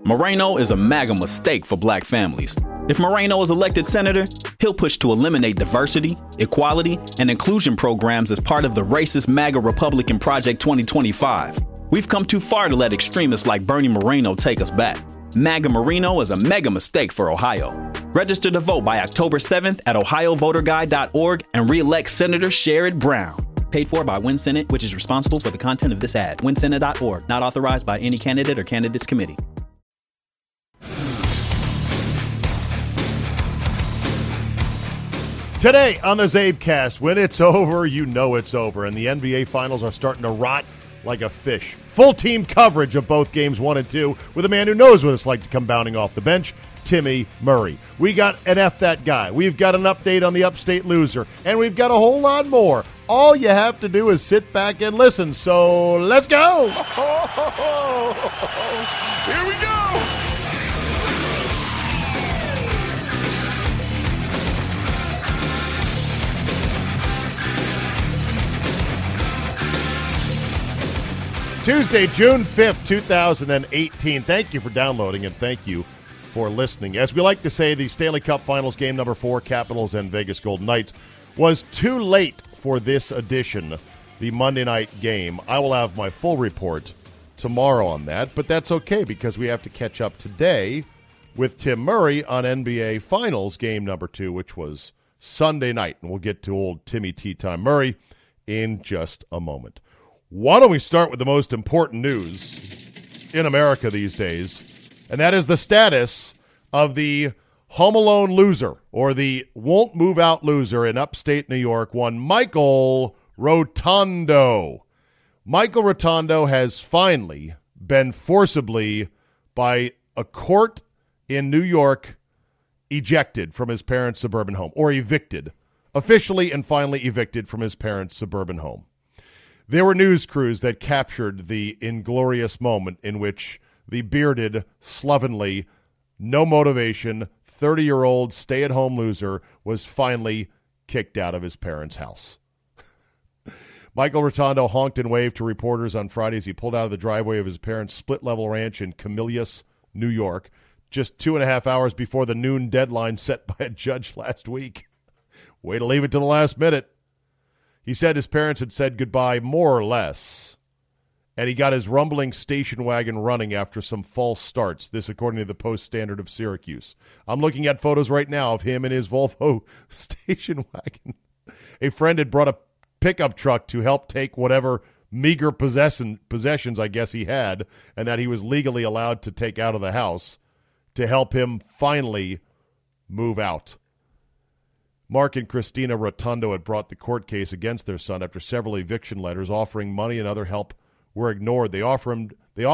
Moreno is a MAGA mistake for black families. If Moreno is elected senator, he'll push to eliminate diversity, equality, and inclusion programs as part of the racist MAGA Republican Project 2025. We've come too far to let extremists like Bernie Moreno take us back. MAGA Moreno is a mega mistake for Ohio. Register to vote by October 7th at ohiovoterguide.org and re-elect Senator Sherrod Brown. Paid for by Win Senate, which is responsible for the content of this ad. WinSenate.org, not authorized by any candidate or candidates committee. Today on the Zabecast, when it's over, you know it's over, and the NBA Finals are starting to rot like a fish. Full team coverage of both games 1 and 2 with a man who knows what it's like to come bounding off the bench, Timmy Murray. We got an F that guy. We've got an update on the upstate loser, and we've got a whole lot more. All you have to do is sit back and listen. So let's go. Here we go. Tuesday, June 5th, 2018. Thank you for downloading and thank you for listening. As we like to say, the Stanley Cup Finals game number 4, Capitals and Vegas Golden Knights, was too late for this edition, the Monday night game. I will have my full report tomorrow on that, but that's okay because we have to catch up today with Tim Murray on NBA Finals game number 2, which was Sunday night. And we'll get to old Timmy Tea Time Murray in just a moment. Why don't we start with the most important news in America these days, and that is the status of the Home Alone loser, or the won't move out loser in upstate New York, one Michael Rotondo. Michael Rotondo has finally been forcibly, by a court in New York, ejected from his parents' suburban home, or evicted, officially and finally evicted from his parents' suburban home. There were news crews that captured the inglorious moment in which the bearded, slovenly, no motivation, 30-year-old stay-at-home loser was finally kicked out of his parents' house. Michael Rotondo honked and waved to reporters on Friday as he pulled out of the driveway of his parents' split-level ranch in Camillus, New York, just 2.5 hours before the noon deadline set by a judge last week. Way to leave it to the last minute. He said his parents had said goodbye, more or less, and he got his rumbling station wagon running after some false starts, this according to the Post-Standard of Syracuse. I'm looking at photos right now of him in his Volvo station wagon. A friend had brought a pickup truck to help take whatever meager possessions I guess he had, and that he was legally allowed to take out of the house, to help him finally move out. Mark and Christina Rotondo had brought the court case against their son after several eviction letters offering money and other help were ignored. They offered him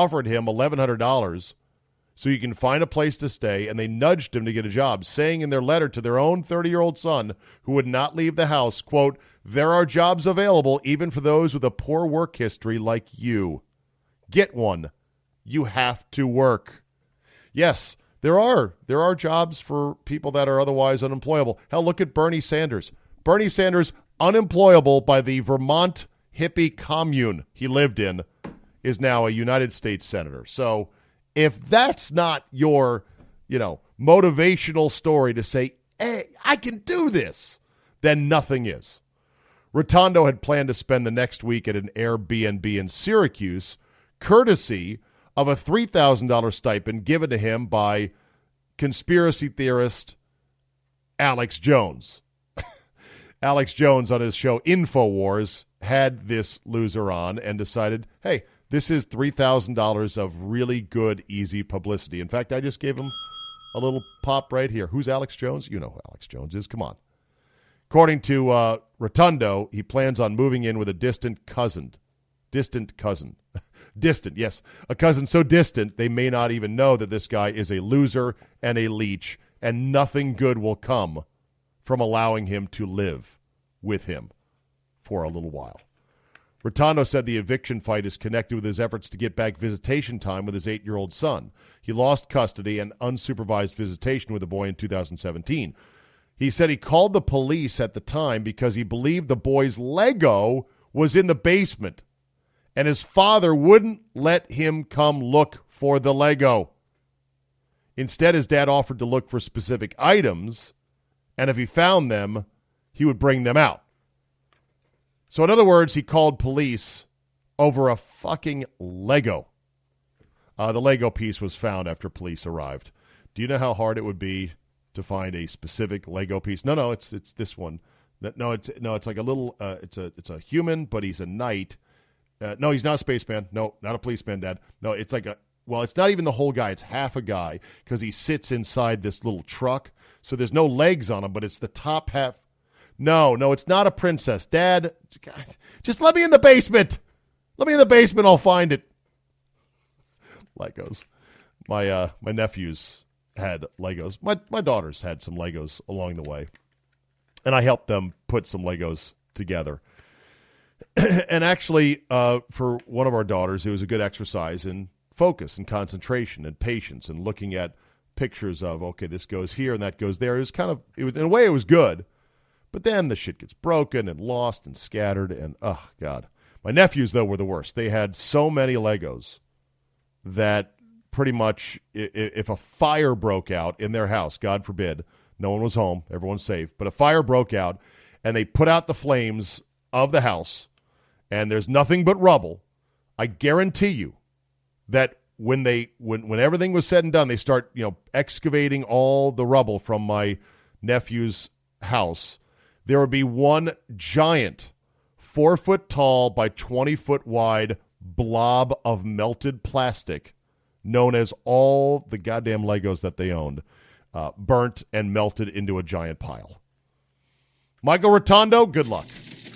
$1,100 so he can find a place to stay, and they nudged him to get a job, saying in their letter to their own 30-year-old son, who would not leave the house, quote, "There are jobs available even for those with a poor work history like you. Get one. You have to work." Yes, There are jobs for people that are otherwise unemployable. Hell, look at Bernie Sanders. Bernie Sanders, unemployable by the Vermont hippie commune he lived in, is now a United States senator. So if that's not your, motivational story to say, hey, I can do this, then nothing is. Rotondo had planned to spend the next week at an Airbnb in Syracuse, courtesy of a $3,000 stipend given to him by conspiracy theorist Alex Jones. Alex Jones on his show InfoWars had this loser on and decided, hey, this is $3,000 of really good, easy publicity. In fact, I just gave him a little pop right here. Who's Alex Jones? You know who Alex Jones is. Come on. According to Rotondo, he plans on moving in with a distant cousin. Distant, yes. A cousin so distant they may not even know that this guy is a loser and a leech, and nothing good will come from allowing him to live with him for a little while. Rotondo said the eviction fight is connected with his efforts to get back visitation time with his 8-year-old son. He lost custody and unsupervised visitation with the boy in 2017. He said he called the police at the time because he believed the boy's Lego was in the basement, and his father wouldn't let him come look for the Lego. Instead, his dad offered to look for specific items, and if he found them, he would bring them out. So in other words, he called police over a fucking Lego. The Lego piece was found after police arrived. Do you know how hard it would be to find a specific Lego piece? No, it's this one. No, it's like a little. It's a human, but he's a knight. No, he's not a spaceman. No, not a policeman, Dad. No, it's like a. Well, it's not even the whole guy. It's half a guy because he sits inside this little truck. So there's no legs on him, but it's the top half. No, it's not a princess. Dad, just let me in the basement. Let me in the basement. I'll find it. Legos. My nephews had Legos. My daughters had some Legos along the way. And I helped them put some Legos together. And actually, for one of our daughters, it was a good exercise in focus and concentration and patience and looking at pictures of, okay, this goes here and that goes there. It was in a way, it was good. But then the shit gets broken and lost and scattered. And, oh, God. My nephews, though, were the worst. They had so many Legos that pretty much if a fire broke out in their house, God forbid, no one was home, everyone's safe, but a fire broke out and they put out the flames of the house and there's nothing but rubble, I guarantee you that when everything was said and done, they start, excavating all the rubble from my nephew's house, there would be one giant 4-foot tall by 20-foot wide blob of melted plastic known as all the goddamn Legos that they owned, burnt and melted into a giant pile. Michael Rotondo, good luck.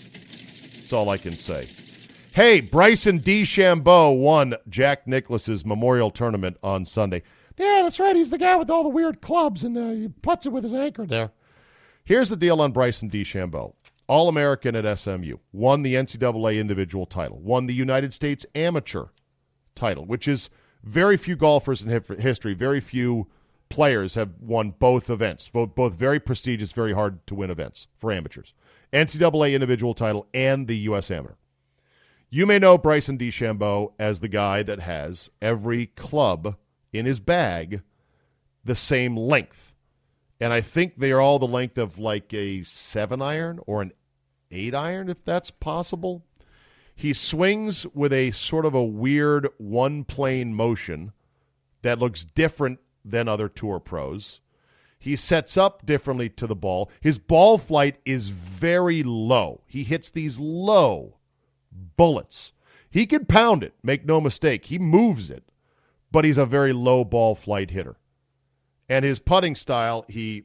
That's all I can say. Hey, Bryson DeChambeau won Jack Nicklaus's Memorial Tournament on Sunday. Yeah, that's right. He's the guy with all the weird clubs, and he puts it with his anchor there. Here's the deal on Bryson DeChambeau. All-American at SMU. Won the NCAA individual title. Won the United States amateur title, which is very few golfers in history, very few players have won both events. Both very prestigious, very hard to win events for amateurs. NCAA individual title and the U.S. amateur. You may know Bryson DeChambeau as the guy that has every club in his bag the same length. And I think they are all the length of like a 7-iron or an 8-iron, if that's possible. He swings with a sort of a weird one-plane motion that looks different than other tour pros. He sets up differently to the ball. His ball flight is very low. He hits these low bullets. He can pound it, make no mistake. He moves it, but he's a very low ball flight hitter. And his putting style, he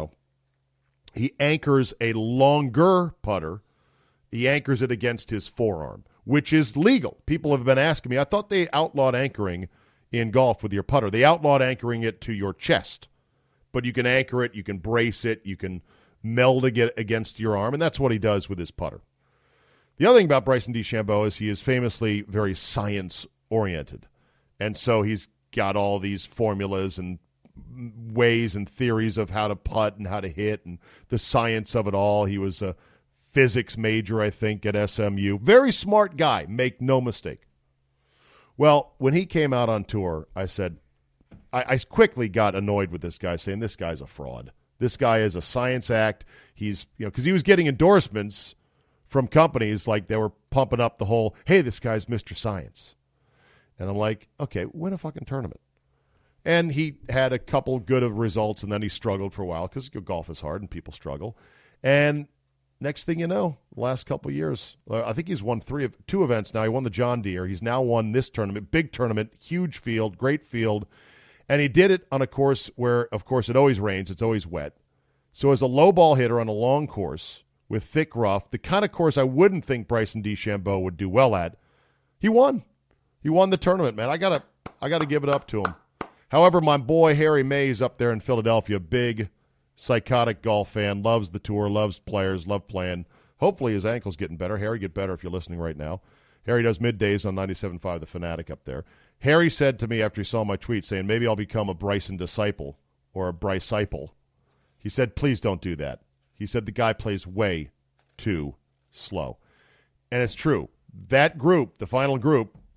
anchors a longer putter. He anchors it against his forearm, which is legal. People have been asking me, I thought they outlawed anchoring in golf with your putter. They outlawed anchoring it to your chest. But you can anchor it, you can brace it, you can meld it against your arm, and that's what he does with his putter. The other thing about Bryson DeChambeau is he is famously very science-oriented. And so he's got all these formulas and ways and theories of how to putt and how to hit and the science of it all. He was a physics major, I think, at SMU. Very smart guy, make no mistake. Well, when he came out on tour, I said, I quickly got annoyed with this guy, saying this guy's a fraud. This guy is a science act. He's, because he was getting endorsements from companies like they were pumping up the whole, hey, this guy's Mr. Science. And I'm like, okay, win a fucking tournament. And he had a couple good of results, and then he struggled for a while because golf is hard and people struggle. And next thing you know, the last couple of years, I think he's won two events now. He won the John Deere. He's now won this tournament, big tournament, huge field, great field. And he did it on a course where, of course, it always rains. It's always wet. So as a low ball hitter on a long course with thick rough, the kind of course I wouldn't think Bryson DeChambeau would do well at, he won. He won the tournament, man. I gotta give it up to him. However, my boy Harry Mays up there in Philadelphia, big psychotic golf fan, loves the tour, loves players, loves playing. Hopefully his ankle's getting better. Harry, get better if you're listening right now. Harry does middays on 97.5 The Fanatic up there. Harry said to me after he saw my tweet saying, maybe I'll become a Bryson disciple or a Bryciple. He said, please don't do that. He said the guy plays way too slow. And it's true. That group, the final group,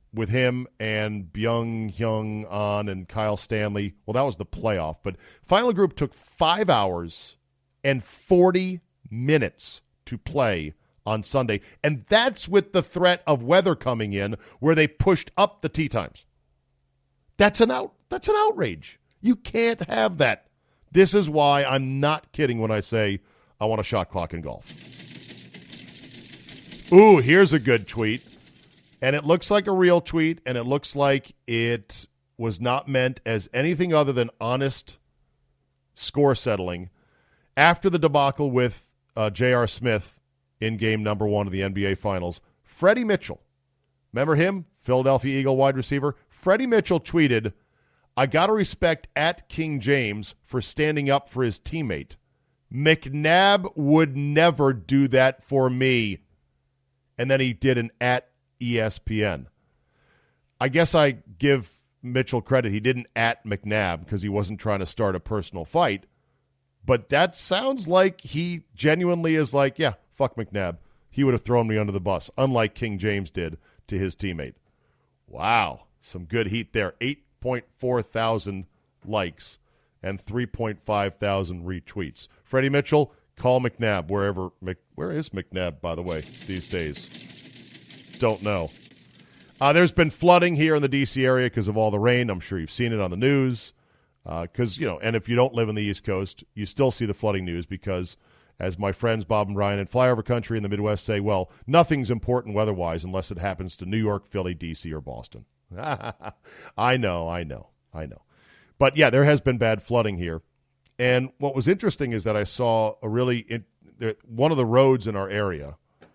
with him and Byung-Hyun Ahn and Kyle Stanley. Well, that was the playoff. But final group took 5 hours and 40 minutes to play on Sunday. And that's with the threat of weather coming in where they pushed up the tee times. That's an outrage. You can't have that. This is why I'm not kidding when I say I want a shot clock in golf. Ooh, here's a good tweet. And it looks like a real tweet, and it looks like it was not meant as anything other than honest score settling. After the debacle with J.R. Smith in game number 1 of the NBA Finals, Freddie Mitchell, remember him? Philadelphia Eagle wide receiver. Freddie Mitchell tweeted, "I got to respect at King James for standing up for his teammate. McNabb would never do that for me." And then he did an at ESPN. I guess I give Mitchell credit. He didn't at McNabb because he wasn't trying to start a personal fight. But that sounds like he genuinely is like, yeah, fuck McNabb. He would have thrown me under the bus, unlike King James did to his teammate. Wow, some good heat there. 8.4 thousand likes and 3.5 thousand retweets. Freddie Mitchell, call McNabb wherever. Where is McNabb, by the way, these days? Don't know. There's been flooding here in the D.C. area because of all the rain. I'm sure you've seen it on the news. Because, and if you don't live in the East Coast, you still see the flooding news because, as my friends Bob and Brian in Flyover Country in the Midwest say, well, nothing's important weather-wise unless it happens to New York, Philly, D.C., or Boston. I know. But, yeah, there has been bad flooding here. And what was interesting is that I saw one of the roads in our area,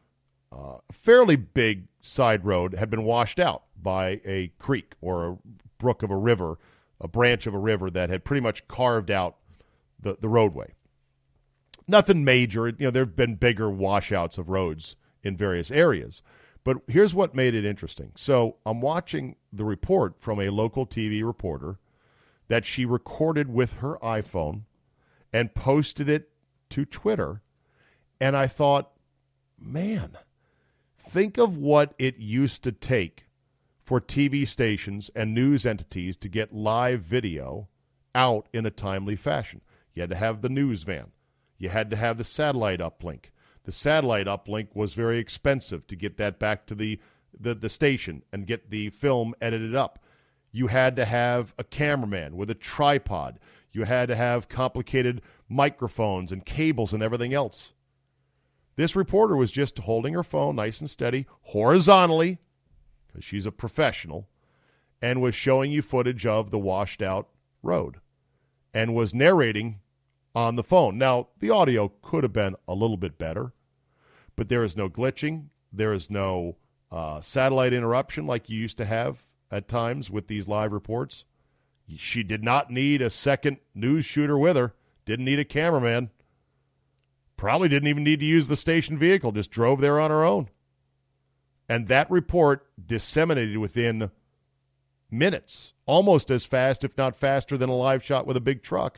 a fairly big side road, had been washed out by a creek or a brook of a river, a branch of a river that had pretty much carved out the roadway. Nothing major. There have been bigger washouts of roads in various areas. But here's what made it interesting. So I'm watching the report from a local TV reporter that she recorded with her iPhone and posted it to Twitter. And I thought, man, think of what it used to take for TV stations and news entities to get live video out in a timely fashion. You had to have the news van. You had to have the satellite uplink. The satellite uplink was very expensive to get that back to the station and get the film edited up. You had to have a cameraman with a tripod. You had to have complicated microphones and cables and everything else. This reporter was just holding her phone nice and steady, horizontally, because she's a professional, and was showing you footage of the washed-out road and was narrating on the phone. Now, the audio could have been a little bit better, but there is no glitching. There is no satellite interruption like you used to have at times with these live reports. She did not need a second news shooter with her, didn't need a cameraman. Probably didn't even need to use the station vehicle, just drove there on her own. And that report disseminated within minutes, almost as fast, if not faster, than a live shot with a big truck.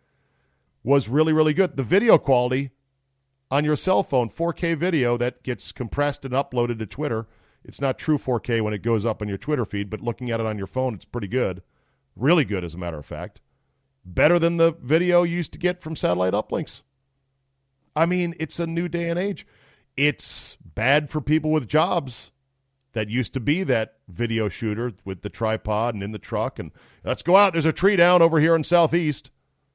Was really, really good. The video quality on your cell phone, 4K video that gets compressed and uploaded to Twitter. It's not true 4K when it goes up on your Twitter feed, but looking at it on your phone, it's pretty good. Really good, as a matter of fact. Better than the video you used to get from satellite uplinks. I mean, it's a new day and age. It's bad for people with jobs that used to be that video shooter with the tripod and in the truck. And let's go out. There's a tree down over here in Southeast.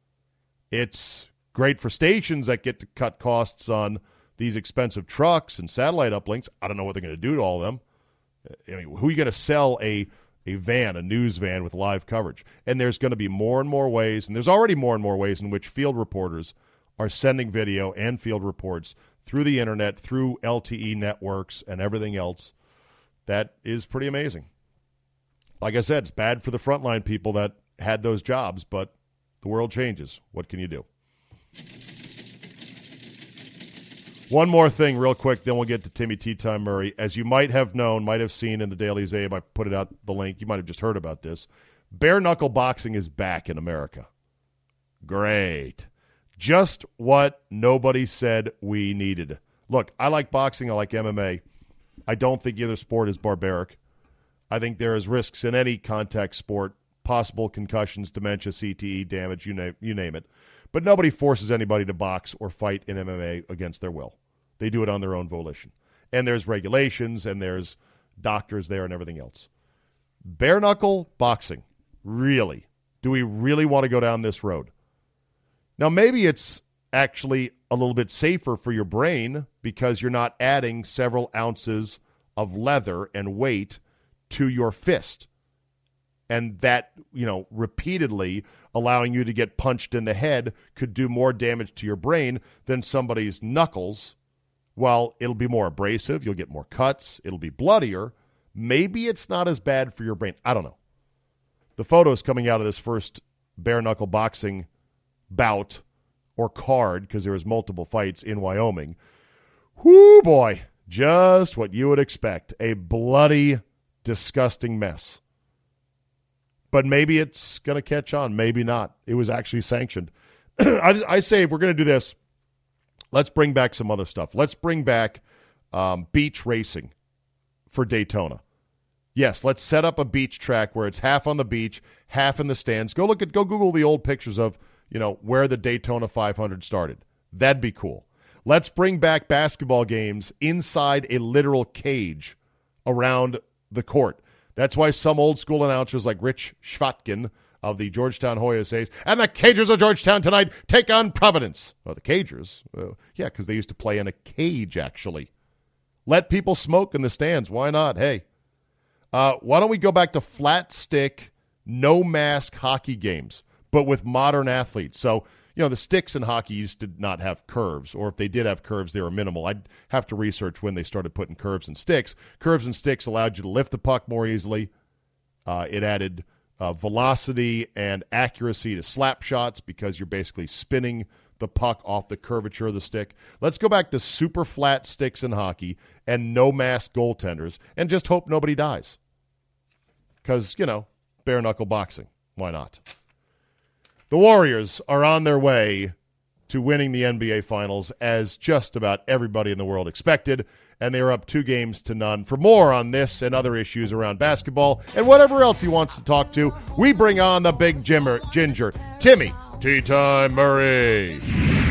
It's great for stations that get to cut costs on these expensive trucks and satellite uplinks. I don't know what they're going to do to all of them. I mean, who are you going to sell a van, a news van with live coverage? And there's going to be more and more ways, and there's already more and more ways in which field reporters are sending video and field reports through the internet, through LTE networks and everything else. That is pretty amazing. Like I said, it's bad for the frontline people that had those jobs, but the world changes. What can you do? One more thing real quick, then we'll get to Timmy Tea Time Murray. As you might have known, might have seen in the Daily Zabe, I put it out, the link. You might have just heard about this. Bare knuckle boxing is back in America. Great. Just what nobody said we needed. Look, I like boxing. I like MMA. I don't think either sport is barbaric. I think there is risks in any contact sport, possible concussions, dementia, CTE, damage, you name it. But nobody forces anybody to box or fight in MMA against their will. They do it on their own volition. And there's regulations, and there's doctors there and everything else. Bare knuckle boxing, really? Do we really want to go down this road? Now, maybe it's actually a little bit safer for your brain because you're not adding several ounces of leather and weight to your fist. And that, repeatedly allowing you to get punched in the head could do more damage to your brain than somebody's knuckles. Well, it'll be more abrasive. You'll get more cuts. It'll be bloodier. Maybe it's not as bad for your brain. I don't know. The photos coming out of this first bare-knuckle boxing bout or card, because there was multiple fights in Wyoming. Whoo, boy, just what you would expect. A bloody, disgusting mess. But maybe it's going to catch on. Maybe not. It was actually sanctioned. I say if we're going to do this, let's bring back some other stuff. Let's bring back beach racing for Daytona. Yes, let's set up a beach track where it's half on the beach, half in the stands. Go Google the old pictures of, where the Daytona 500 started. That'd be cool. Let's bring back basketball games inside a literal cage around the court. That's why some old school announcers like Rich Schwatkin of the Georgetown Hoya says, and the Cagers of Georgetown tonight take on Providence. Oh, the Cagers? Yeah, because they used to play in a cage, actually. Let people smoke in the stands. Why not? Hey. Why don't we go back to flat stick, no mask hockey games, but with modern athletes? So, the sticks in hockey used to not have curves, or if they did have curves, they were minimal. I'd have to research when they started putting curves in sticks. Curves and sticks allowed you to lift the puck more easily. It added velocity and accuracy to slap shots because you're basically spinning the puck off the curvature of the stick. Let's go back to super flat sticks in hockey and no mask goaltenders and just hope nobody dies. Because, bare knuckle boxing. Why not? The Warriors are on their way to winning the NBA Finals, as just about everybody in the world expected, and they are up 2-0. For more on this and other issues around basketball and whatever else he wants to talk to, we bring on the big ginger, Timmy Tea Time Murray.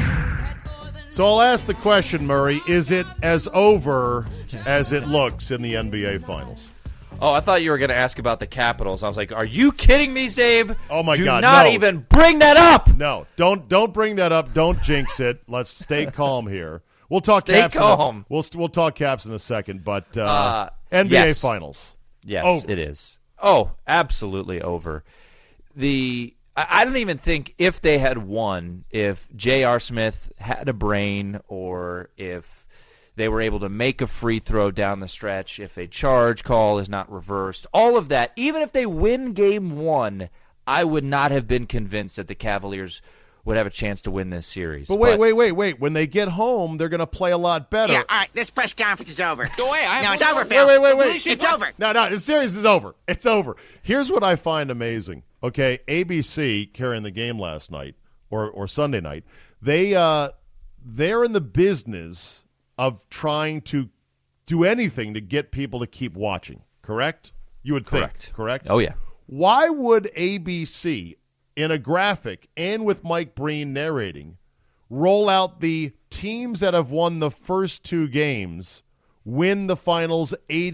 So I'll ask the question, Murray, is it as over as it looks in the NBA Finals? Oh, I thought you were going to ask about the Capitals. I was like, are you kidding me, Zabe? Oh, my God, Do not even bring that up. No, don't bring that up. Don't jinx it. Let's stay calm here. We'll talk Stay Caps. calm. We'll talk Caps in a second, but NBA yes. Finals. Yes, over. It is. Oh, absolutely over. I don't even think if they had won, if J.R. Smith had a brain or if they were able to make a free throw down the stretch, if a charge call is not reversed, all of that, even if they win game one, I would not have been convinced that the Cavaliers would have a chance to win this series. But wait. When they get home, they're going to play a lot better. Yeah, all right, this press conference is over. Go away. No, it's over, Phil. Wait. It's over. No, the series is over. It's over. Here's what I find amazing. Okay, ABC carrying the game last night or Sunday night, they're in the business of trying to do anything to get people to keep watching, correct? You would think, correct? Oh, yeah. Why would ABC, in a graphic and with Mike Breen narrating, roll out the teams that have won the first 2 games win the finals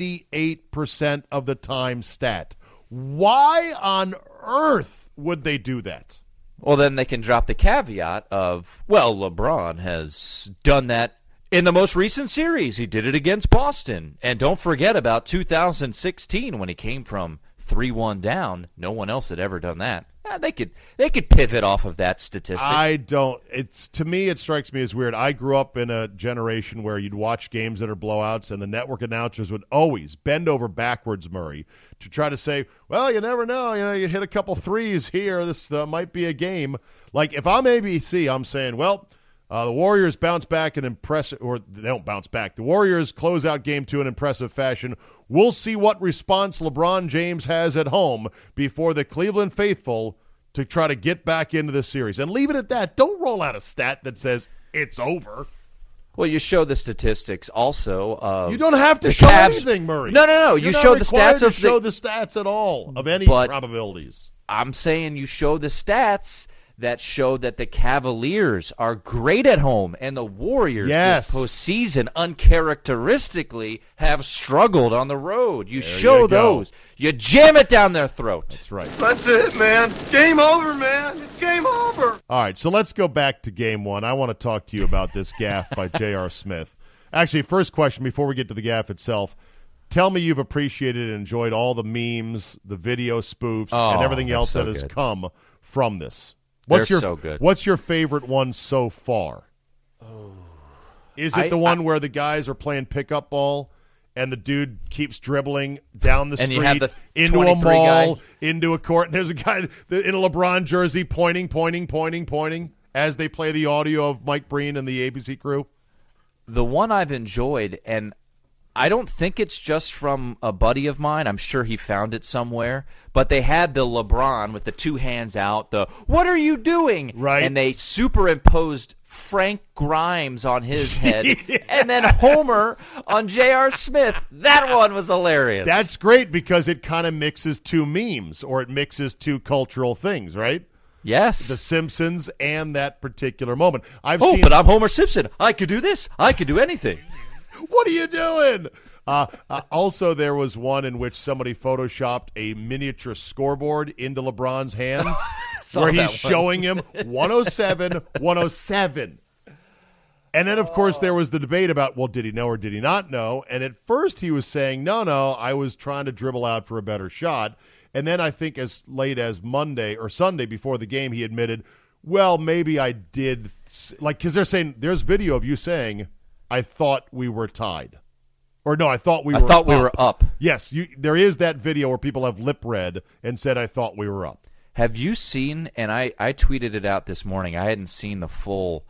88% of the time stat? Why on earth would they do that? Well, then they can drop the caveat of, well, LeBron has done that in the most recent series. He did it against Boston. And don't forget about 2016 when he came from 3-1 down. No one else had ever done that. They could pivot off of that statistic. To me, it strikes me as weird. I grew up in a generation where you'd watch games that are blowouts, and the network announcers would always bend over backwards, Murray, to try to say, well, you never know. You hit a couple threes here. This might be a game. Like, if I'm ABC, I'm saying, well, the Warriors bounce back in impressive – or they don't bounce back. The Warriors close out Game 2 in impressive fashion. We'll see what response LeBron James has at home before the Cleveland faithful to try to get back into the series. And leave it at that. Don't roll out a stat that says it's over. Well, you show the statistics also of You don't have to the show Cavs. anything, Murray. No. You're You not show the required stats to of show the. the stats at all of any But- probabilities. I'm saying you show the stats that show that the Cavaliers are great at home, and the Warriors Yes. this postseason uncharacteristically have struggled on the road. You There show you go. those. You jam it down their throat. That's right. That's it, man. Game over, man. It's game over. All right, so let's go back to game one. I want to talk to you about this gaffe by J.R. Smith. Actually, first question before we get to the gaffe itself. Tell me you've appreciated and enjoyed all the memes, the video spoofs, and everything they're else so that has good. come from this. They're so good. What's your favorite one so far? Is it the one where the guys are playing pickup ball and the dude keeps dribbling down the And street you have the into a 23 mall, guy. into a court, and there's a guy in a LeBron jersey pointing as they play the audio of Mike Breen and the ABC crew? The one I've enjoyed, and I don't think it's just from a buddy of mine. I'm sure he found it somewhere. But they had the LeBron with the two hands out, the "What are you doing?" Right. And they superimposed Frank Grimes on his head, and then Homer on J.R. Smith. That one was hilarious. That's great because it kind of mixes two memes, or it mixes two cultural things, right? yes. The Simpsons and that particular moment. I've Oh, seen. but I'm Homer Simpson. I could do this. I could do anything. What are you doing? Also, there was one in which somebody photoshopped a miniature scoreboard into LeBron's hands Saw where that he's one. showing him 107, 107. And then, of course, there was the debate about, well, did he know or did he not know? And at first he was saying, no, I was trying to dribble out for a better shot. And then I think as late as Monday or Sunday before the game, he admitted, well, maybe I did. Because they're saying, there's video of you saying, I thought we were tied. Or no, I thought we were up. Yes, there is that video where people have lip read and said, I thought we were up. Have you seen, and I tweeted it out this morning, I hadn't seen the full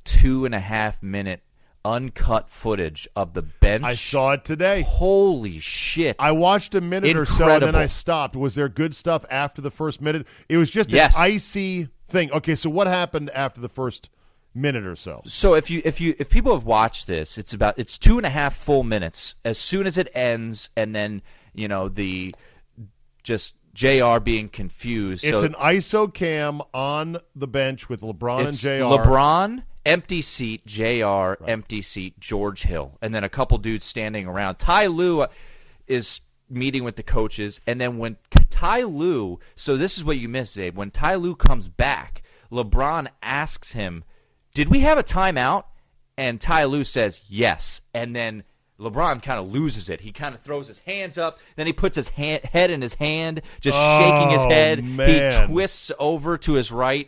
2.5 minute uncut footage of the bench. I saw it today. Holy shit. I watched a minute or so, and then Incredible. I stopped. Was there good stuff after the first minute? It was just Yes. an icy thing. Okay, so what happened after the first minute or so? So if people have watched this, it's 2.5 full minutes. As soon as it ends, and then the just JR being confused. It's so an ISO cam on the bench with LeBron and it's JR. LeBron, empty seat, JR, empty seat, George Hill, and then a couple dudes standing around. Ty Lue is meeting with the coaches, and then when Ty Lue, so this is what you missed, Abe. When Ty Lue comes back, LeBron asks him, did we have a timeout? And Ty Lue says yes. And then LeBron kind of loses it. He kind of throws his hands up. Then he puts his head in his hand, just shaking his head. Man. He twists over to his right.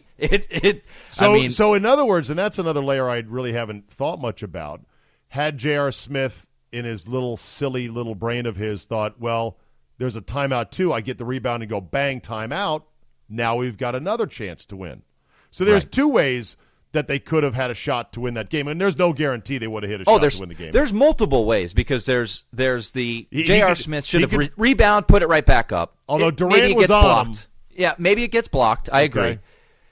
So in other words, and that's another layer I really haven't thought much about, had J.R. Smith in his little silly little brain of his thought, well, there's a timeout too. I get the rebound and go bang, timeout. Now we've got another chance to win. So there's Right. two ways that they could have had a shot to win that game, and there's no guarantee they would have hit a shot to win the game. There's multiple ways because there's the He J.R. could- Smith he should have could- rebound, put it right back up. Although Durant maybe it was gets on blocked. him. Yeah, maybe it gets blocked. I agree. Okay.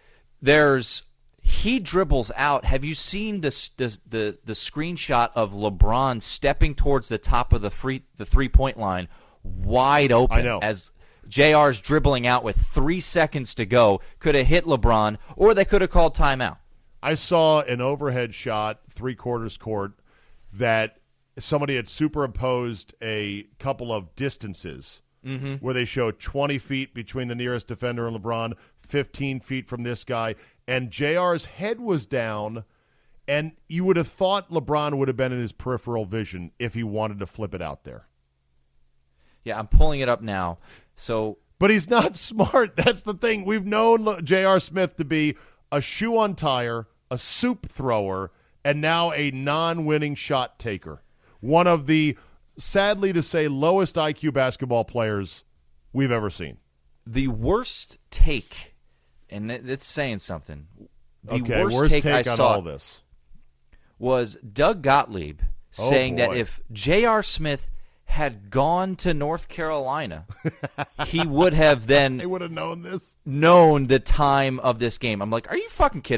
He dribbles out. Have you seen the screenshot of LeBron stepping towards the top of the 3-point line, wide open? I know. As JR's dribbling out with 3 seconds to go, could have hit LeBron, or they could have called timeout. I saw an overhead shot, 3/4 court, that somebody had superimposed a couple of distances where they showed 20 feet between the nearest defender and LeBron, 15 feet from this guy, and JR's head was down, and you would have thought LeBron would have been in his peripheral vision if he wanted to flip it out there. Yeah, I'm pulling it up now. So But he's not smart. That's the thing. We've known J.R. Smith to be a shoe untier, a soup thrower, and now a non-winning shot taker. One of the, sadly to say, lowest IQ basketball players we've ever seen. the worst take, and it's saying something. The Okay, worst worst take I on saw all this. was Doug Gottlieb saying that boy. if J.R. Smith had gone to North Carolina, he would have They then would have known this. known the time of this game. I'm like, are you fucking kidding me?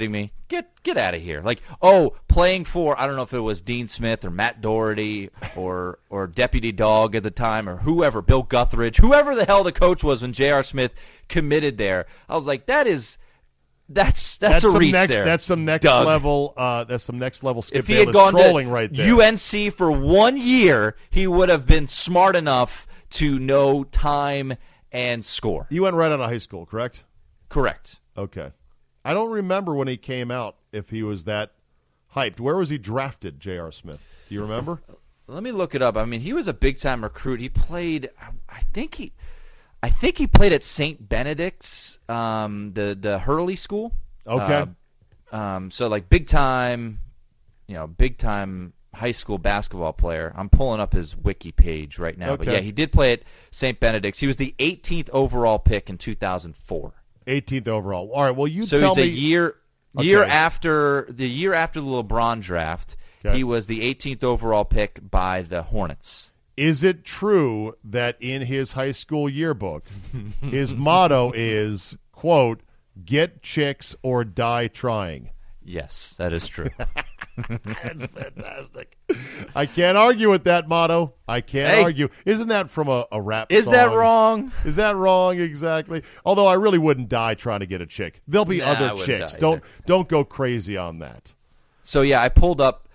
Get out of here. Like, playing for, I don't know if it was Dean Smith or Matt Doherty or Deputy Dog at the time or whoever, Bill Guthridge, whoever the hell the coach was when J.R. Smith committed there. I was like, that's a reach there. That's some next Doug. level. That's some next level. Skip If he had Bayless gone trolling to right there. UNC for 1 year, he would have been smart enough to know time and score. You went right out of high school, correct? Correct. Okay. I don't remember when he came out if he was that hyped. Where was he drafted, J.R. Smith? Do you remember? Let me look it up. I mean, he was a big-time recruit. He played I think he played at St. Benedict's, the Hurley school. Okay. So like big-time high school basketball player. I'm pulling up his wiki page right now. Okay. But yeah, he did play at St. Benedict's. He was the 18th overall pick in 2004. 18th overall. All right. Well, So tell he's me. a year Okay. after the LeBron draft. Okay. He was the 18th overall pick by the Hornets. Is it true that in his high school yearbook, his motto is, quote, "Get chicks or die trying"? Yes, that is true. That's fantastic. I can't argue with that motto. I can't argue. Isn't that from a rap song? Is that wrong? Is that wrong? Exactly. Although I really wouldn't die trying to get a chick. There'll be Nah, I other wouldn't chicks. die either. Don't go crazy on that. So yeah, I pulled up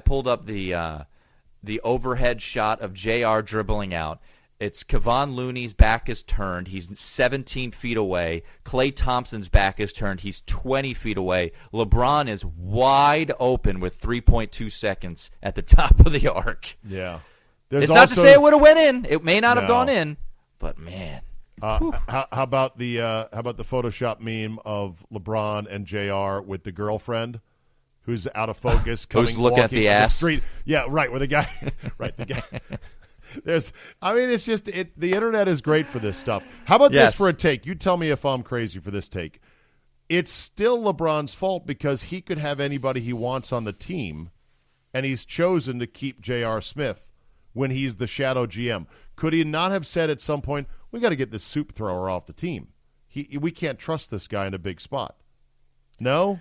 the overhead shot of JR dribbling out. It's Kevon Looney's back is turned. He's 17 feet away. Klay Thompson's back is turned. He's 20 feet away. LeBron is wide open with 3.2 seconds at the top of the arc. Yeah. It's not to say it would have went in. It may not have No. gone in, but man. How about the Photoshop meme of LeBron and JR with the girlfriend who's out of focus, Who's looking at walking the up ass? street? Yeah, right. Where the guy, the guy. It's just the internet is great for this stuff. How about this for a take? You tell me if I'm crazy for this take. It's still LeBron's fault because he could have anybody he wants on the team, and he's chosen to keep J.R. Smith when he's the shadow GM. Could he not have said at some point, we got to get this soup thrower off the team? We can't trust this guy in a big spot. No?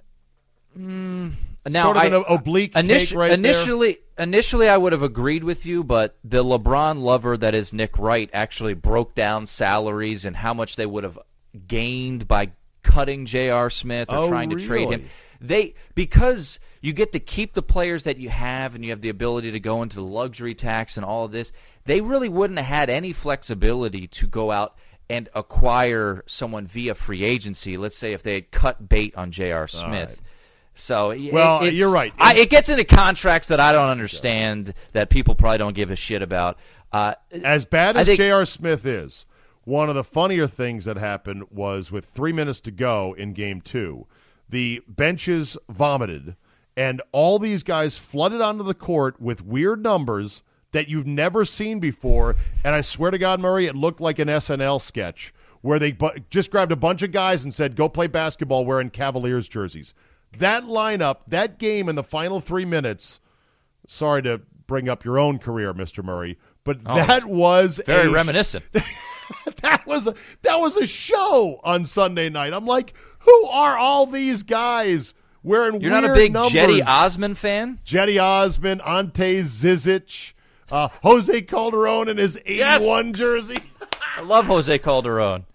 Now, sort of an oblique take right Initially, I would have agreed with you, but the LeBron lover that is Nick Wright actually broke down salaries and how much they would have gained by cutting J.R. Smith or trying to trade him. Because you get to keep the players that you have and you have the ability to go into the luxury tax and all of this, they really wouldn't have had any flexibility to go out and acquire someone via free agency. Let's say if they had cut bait on J.R. Smith. So you're right. It gets into contracts that I don't understand that people probably don't give a shit about. As bad as J.R. Smith is, one of the funnier things that happened was with 3 minutes to go in Game 2, the benches vomited, and all these guys flooded onto the court with weird numbers that you've never seen before. And I swear to God, Murray, it looked like an SNL sketch where they just grabbed a bunch of guys and said, go play basketball wearing Cavaliers jerseys. That lineup, that game in the final 3 minutes, sorry to bring up your own career, Mr. Murray, but that was very reminiscent. That was a show on Sunday night. I'm like, who are all these guys wearing You're weird not a big numbers? Jetty Osman fan? Jetty Osman, Ante Zizic, Jose Calderon in his 81 jersey. I love Jose Calderon.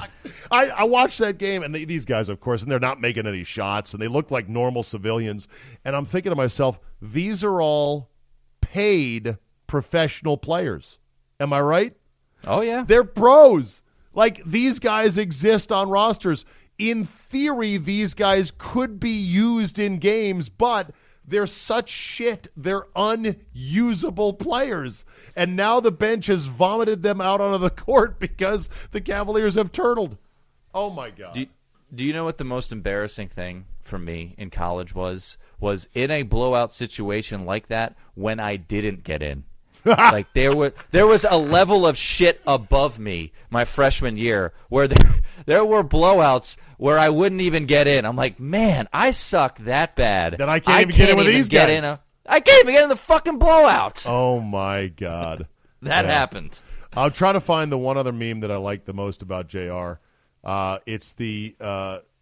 I watched that game, and these guys, of course, and they're not making any shots, and they look like normal civilians. And I'm thinking to myself, these are all paid professional players. Am I right? Oh, yeah. They're pros. Like, these guys exist on rosters. In theory, these guys could be used in games, but they're such shit. They're unusable players. And now the bench has vomited them out onto the court because the Cavaliers have turtled. Oh, my God. Do you know what the most embarrassing thing for me in college was in a blowout situation like that when I didn't get in? Like there was a level of shit above me my freshman year where there were blowouts where I wouldn't even get in. I'm like, man, I suck that bad that I can't even get in with these guys. I can't even get in the fucking blowouts. Oh my God, that happened. I'm trying to find the one other meme that I like the most about JR. It's the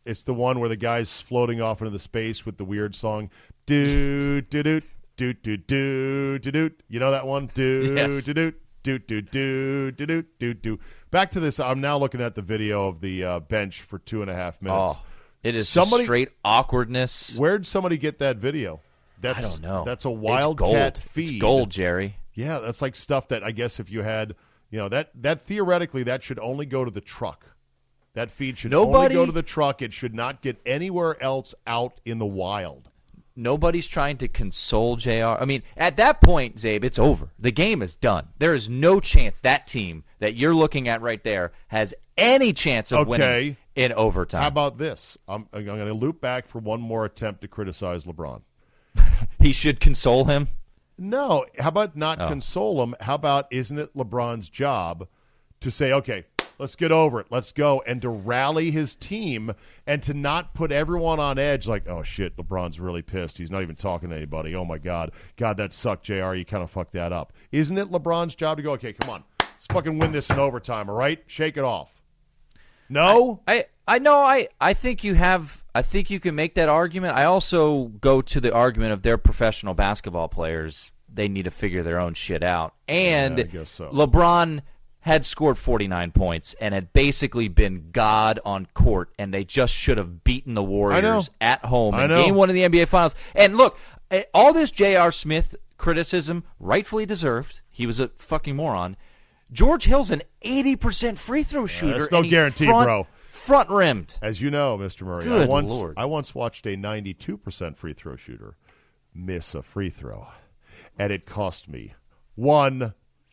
It's the one where the guy's floating off into the space with the weird song. Do do do do do do do do. You know that one? Do Yes. do do do do do do do do. Back to this. I'm now looking at the video of the bench for 2.5 minutes. Oh, it is just straight awkwardness. Where'd somebody get that video? I don't know. That's a It's Wildcat gold. feed. It's gold, Jerry. Yeah, that's like stuff that I guess if you had, that theoretically that should only go to the truck. That feed should only go to the truck. It should not get anywhere else out in the wild. Nobody's trying to console JR. I mean, at that point, Zabe, it's over. The game is done. There is no chance that team that you're looking at right there has any chance of winning in overtime. How about this? I'm going to loop back for one more attempt to criticize LeBron. He should console him? No. How about not console him? How about isn't it LeBron's job to say, okay, let's get over it. Let's go. And to rally his team and to not put everyone on edge like, oh, shit, LeBron's really pissed. He's not even talking to anybody. Oh, my God. God, that sucked, JR. You kind of fucked that up. Isn't it LeBron's job to go, okay, come on. Let's fucking win this in overtime, all right? Shake it off. No? I know. I think you have. I think you can make that argument. I also go to the argument of they're professional basketball players. They need to figure their own shit out. And I guess so. LeBron had scored 49 points and had basically been God on court, and they just should have beaten the Warriors at home in Game 1 of the NBA Finals. And look, all this J.R. Smith criticism, rightfully deserved. He was a fucking moron. George Hill's an 80% free throw shooter. That's no guarantee, bro. Front rimmed. As you know, Mr. Murray, Good Lord. I once watched a 92% free throw shooter miss a free throw, and it cost me $1,000.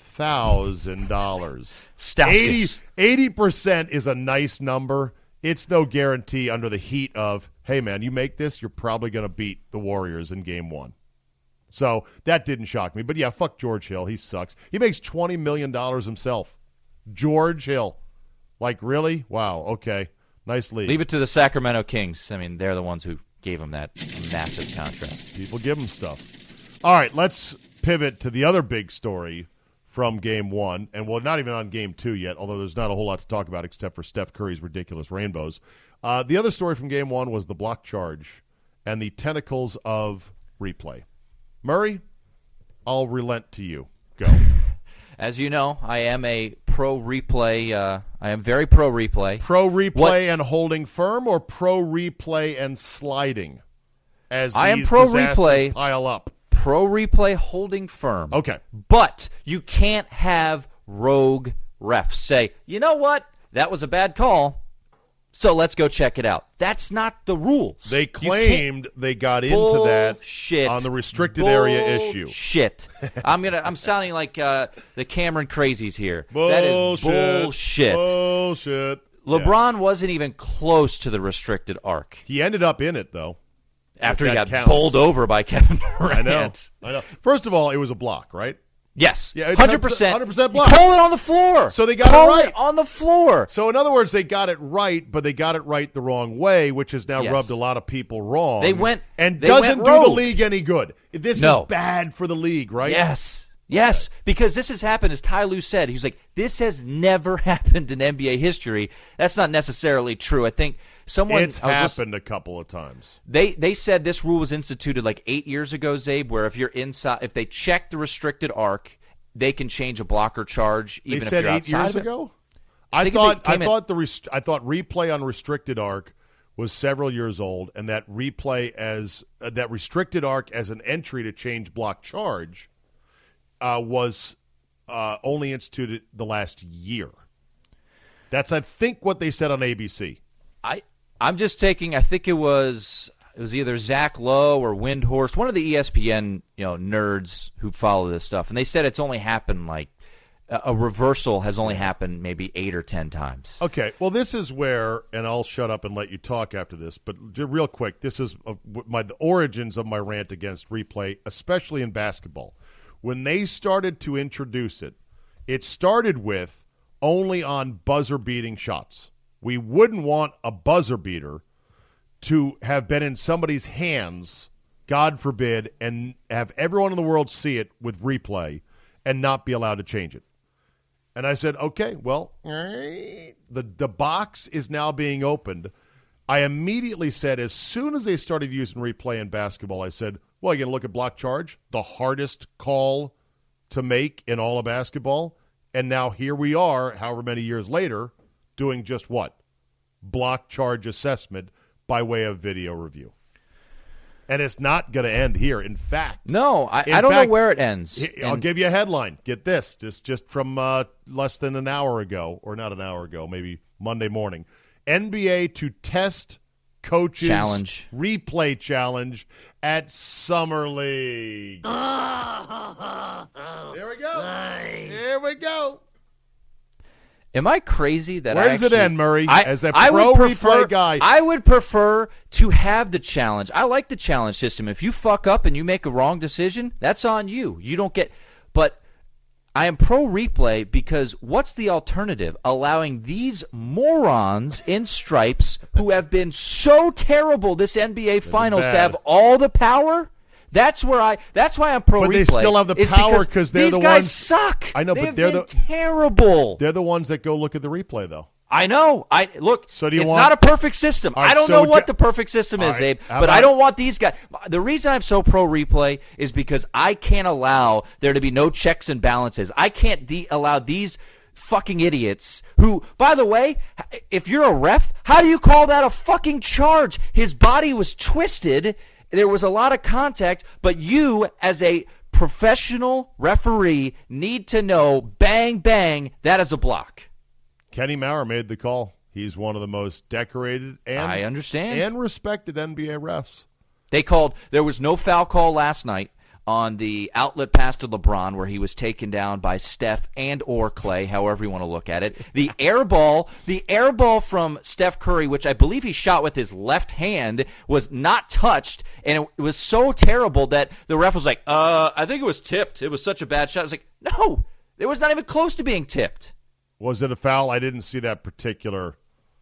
80% is a nice number. It's no guarantee under the heat of, hey, man, you make this, you're probably going to beat the Warriors in Game 1. So that didn't shock me. But, yeah, fuck George Hill. He sucks. He makes $20 million himself. George Hill. Like, really? Wow, okay. Nice league. Leave it to the Sacramento Kings. I mean, they're the ones who gave him that massive contract. People give him stuff. All right, let's pivot to the other big story from Game 1. And we're not even on Game 2 yet, although there's not a whole lot to talk about except for Steph Curry's ridiculous rainbows. The other story from Game 1 was the block charge and the tentacles of replay. Murray, I'll relent to you. Go. As you know, I am a pro replay. I am very pro replay. Pro replay and holding firm, or pro replay and sliding? As I am these pro disasters replay. Pile up. Pro replay holding firm. Okay. But you can't have rogue refs say, you know what? That was a bad call, so let's go check it out. That's not the rules. They claimed they got into that on the restricted area issue. Shit. I'm sounding like the Cameron crazies here. Bullshit. That is bullshit. Bullshit. LeBron wasn't even close to the restricted arc. He ended up in it, though. After he got counts. bowled over by Kevin Durant. I know. First of all, it was a block, right? Yes. Yeah, it's 100%. 100% block. Call it on the floor. So they got it right. It on the floor. So in other words, they got it right, but they got it right the wrong way, which has now Yes. rubbed a lot of people wrong. They went doesn't do rogue. the league any good. This is bad for the league, right? Yes, because this has happened, as Ty Lue said. He was like, this has never happened in NBA history. That's not necessarily true. I think it's happened a couple of times. They said this rule was instituted like 8 years ago, Zabe, where if you're inside, if they check the restricted arc, they can change a blocker charge even They if said you're 8 outside years of it. ago? I I thought replay on restricted arc was several years old, and that replay as that restricted arc as an entry to change block charge was only instituted the last year. That's, I think, what they said on ABC. I'm just taking. I think it was either Zach Lowe or Windhorst, one of the ESPN nerds who follow this stuff, and they said it's only happened like a reversal has only happened maybe 8 or 10 times. Okay, well, this is where, and I'll shut up and let you talk after this, but real quick, this is the origins of my rant against replay, especially in basketball. When they started to introduce it, it started with only on buzzer-beating shots. We wouldn't want a buzzer beater to have been in somebody's hands, God forbid, and have everyone in the world see it with replay and not be allowed to change it. And I said, okay, well, the box is now being opened I immediately said, as soon as they started using replay in basketball, I said, well, you're going to look at block charge, the hardest call to make in all of basketball. And now here we are, however many years later, doing just what? Block charge assessment by way of video review. And it's not going to end here. In fact. No, I don't know where it ends. I'll give you a headline. Get this. This just from less than an hour ago, or not an hour ago, maybe Monday morning. NBA to test coaches challenge. Replay challenge at Summer League. Here we go. Here we go. Am I crazy that Where does it end, Murray? As a replay guy, I would prefer to have the challenge. I like the challenge system. If you fuck up and you make a wrong decision, that's on you. You don't get. But I am pro replay because what's the alternative? Allowing these morons in stripes who have been so terrible this NBA Finals to have all the power. That's why I'm pro replay. But they still have the power because they're the ones. These guys suck. I know, but they're terrible. They're the ones that go look at the replay, though. I know. So do you it's want, not a perfect system. Right, I don't know what the perfect system is, right, Abe. But I don't want these guys. The reason I'm so pro replay is because I can't allow there to be no checks and balances. I can't allow these fucking idiots who, by the way, if you're a ref, how do you call that a fucking charge? His body was twisted. There was a lot of contact, but you, as a professional referee, need to know, bang, bang, that is a block. Kenny Maurer made the call. He's one of the most decorated and respected NBA refs. There was no foul call last night on the outlet pass to LeBron where he was taken down by Steph and or Clay, however you want to look at it. The air ball from Steph Curry, which I believe he shot with his left hand, was not touched, and it was so terrible that the ref was like, I think it was tipped. It was such a bad shot. I was like, no, it was not even close to being tipped. Was it a foul? I didn't see that particular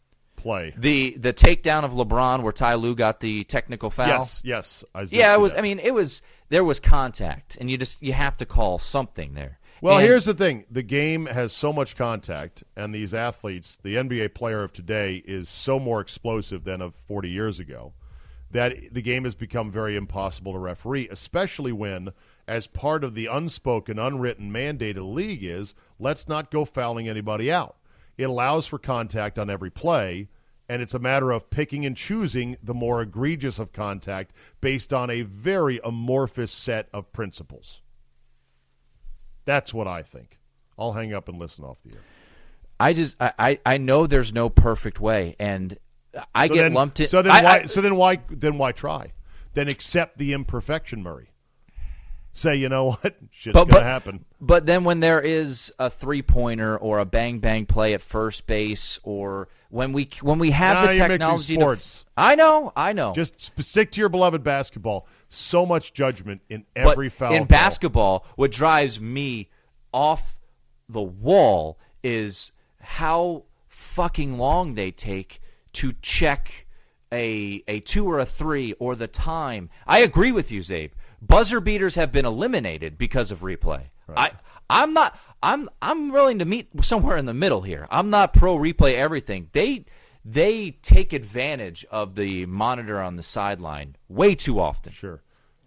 play. The takedown of LeBron where Ty Lue got the technical foul. Yes. It was. That. I mean, there was contact, and you have to call something there. Well, here's the thing: the game has so much contact, and these athletes, the NBA player of today, is so more explosive than of 40 years ago, that the game has become very impossible to referee, especially when, as part of the unspoken, unwritten mandate of the league is, let's not go fouling anybody out. It allows for contact on every play, and it's a matter of picking and choosing the more egregious of contact based on a very amorphous set of principles. That's what I think. I'll hang up and listen off the air. I know there's no perfect way, and I get lumped in. So then why try? Then accept the imperfection, Murray. Say, you know what, shit's going to happen. But then when there is a three-pointer or a bang-bang play at first base, or when we have the technology sports. I know. Just stick to your beloved basketball. So much judgment in every foul in call. Basketball, what drives me off the wall is how fucking long they take to check a 2 or a 3 or the time. I agree with you, Zabe. Buzzer beaters have been eliminated because of replay. Right. I'm willing to meet somewhere in the middle here. I'm not pro replay everything. They take advantage of the monitor on the sideline way too often. Sure.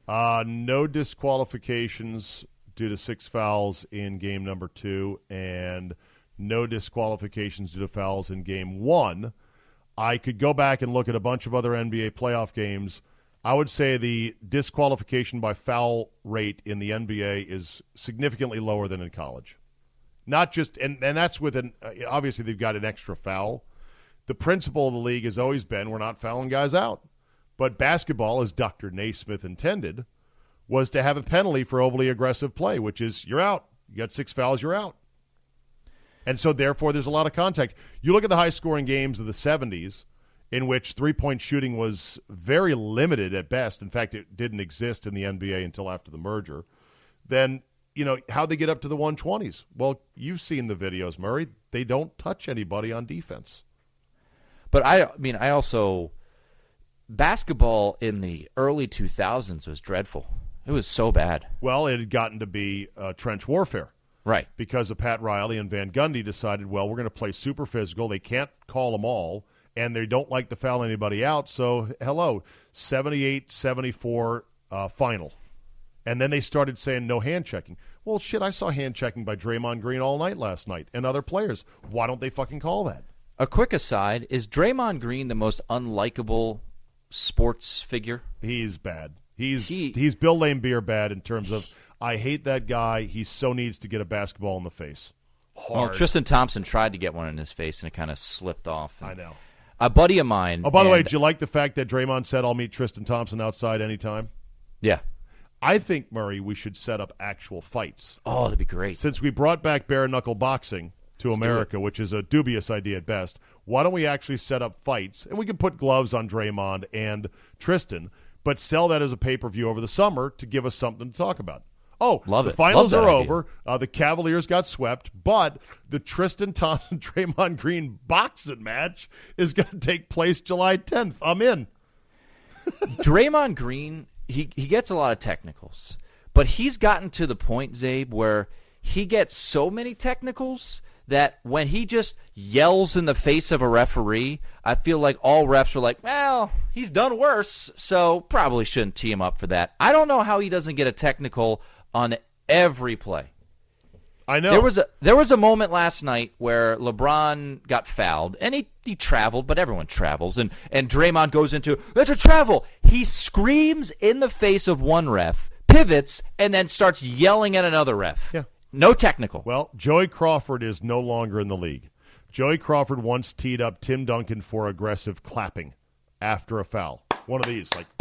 No disqualifications due to 6 fouls in game number 2, and no disqualifications due to fouls in game 1. I could go back and look at a bunch of other NBA playoff games. I would say the disqualification by foul rate in the NBA is significantly lower than in college. Not just, and that's with obviously they've got an extra foul. The principle of the league has always been we're not fouling guys out. But basketball, as Dr. Naismith intended, was to have a penalty for overly aggressive play, which is you're out. You got 6 fouls, you're out. And so, therefore, there's a lot of contact. You look at the high-scoring games of the 70s, in which three-point shooting was very limited at best. In fact, it didn't exist in the NBA until after the merger. Then, how'd they get up to the 120s? Well, you've seen the videos, Murray. They don't touch anybody on defense. But, I also – basketball in the early 2000s was dreadful. It was so bad. Well, it had gotten to be trench warfare. Right. Because of Pat Riley and Van Gundy decided, well, we're going to play super physical. They can't call them all. and they don't like to foul anybody out. So, hello, 78-74 final. And then they started saying no hand checking. Well, shit, I saw hand checking by Draymond Green all night last night and other players. Why don't they fucking call that? A quick aside, is Draymond Green the most unlikable sports figure? He's bad. He's Bill Laimbeer bad in terms of, I hate that guy. He so needs to get a basketball in the face. Hard. Well, Tristan Thompson tried to get one in his face, and it kind of slipped off. I know. A buddy of mine. Oh, by the way, did you like the fact that Draymond said, I'll meet Tristan Thompson outside anytime? Yeah. I think, Murray, we should set up actual fights. Oh, that'd be great. Since we brought back bare-knuckle boxing to America, which is a dubious idea at best, why don't we actually set up fights? And we can put gloves on Draymond and Tristan, but sell that as a pay-per-view over the summer to give us something to talk about. Oh, Love the it. finals Love are that over. The Cavaliers got swept, but the Tristan Thompson Draymond Green boxing match is going to take place July 10th. I'm in. Draymond Green, he gets a lot of technicals, but he's gotten to the point, Zabe, where he gets so many technicals that when he just yells in the face of a referee, I feel like all refs are like, well, he's done worse, so probably shouldn't tee him up for that. I don't know how he doesn't get a technical on every play. I know. There was a moment last night where LeBron got fouled, and he traveled, but everyone travels, and Draymond goes into, that's a travel. He screams in the face of one ref, pivots, and then starts yelling at another ref. Yeah. No technical. Well, Joey Crawford is no longer in the league. Joey Crawford once teed up Tim Duncan for aggressive clapping after a foul. One of these, like,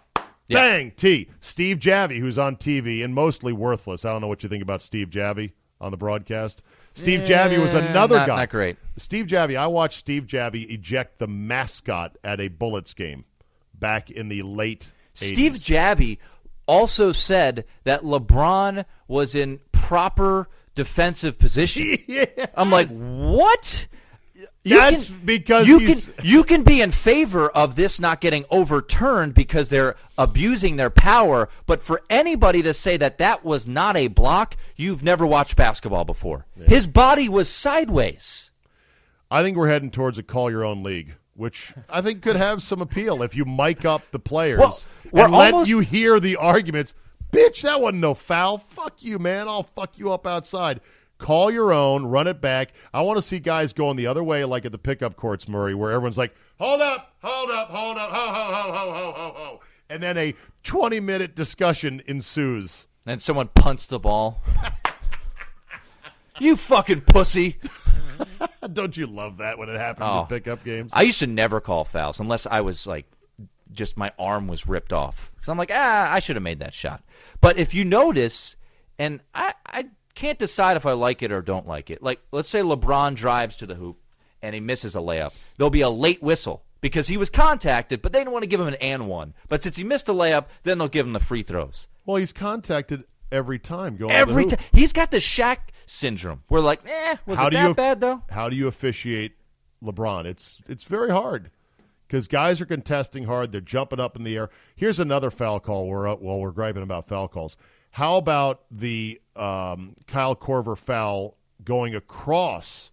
bang, T. Steve Javie, who's on TV and mostly worthless. I don't know what you think about Steve Javie on the broadcast. Steve Javie was another guy. Not great. Steve Javie, I watched Steve Javie eject the mascot at a Bullets game back in the late 80s. Steve Javie also said that LeBron was in proper defensive position. Yes. I'm like, what? Because you can be in favor of this not getting overturned because they're abusing their power, but for anybody to say that that was not a block, you've never watched basketball before. Yeah. His body was sideways. I think we're heading towards a call-your-own league, which I think could have some appeal if you mic up the players and let you hear the arguments. Bitch, that wasn't no foul. Fuck you, man. I'll fuck you up outside. Call your own, run it back. I want to see guys going the other way, like at the pickup courts, Murray, where everyone's like, hold up, ho, ho, ho, ho, ho. And then a 20-minute discussion ensues. And someone punts the ball. You fucking pussy. Don't you love that when it happens in pickup games? I used to never call fouls unless I was like, just my arm was ripped off. Because I'm like, I should have made that shot. But if you notice, and I can't decide if I like it or don't like it. Like, let's say LeBron drives to the hoop and he misses a layup. There'll be a late whistle because he was contacted, but they don't want to give him an and one. But since he missed a layup, then they'll give him the free throws. Well, he's contacted every time going every to the hoop. time. He's got the Shaq syndrome. We're like, was it that bad though? How do you officiate LeBron? It's very hard because guys are contesting hard. They're jumping up in the air. Here's another foul call. We're griping about foul calls. How about the Kyle Korver foul going across?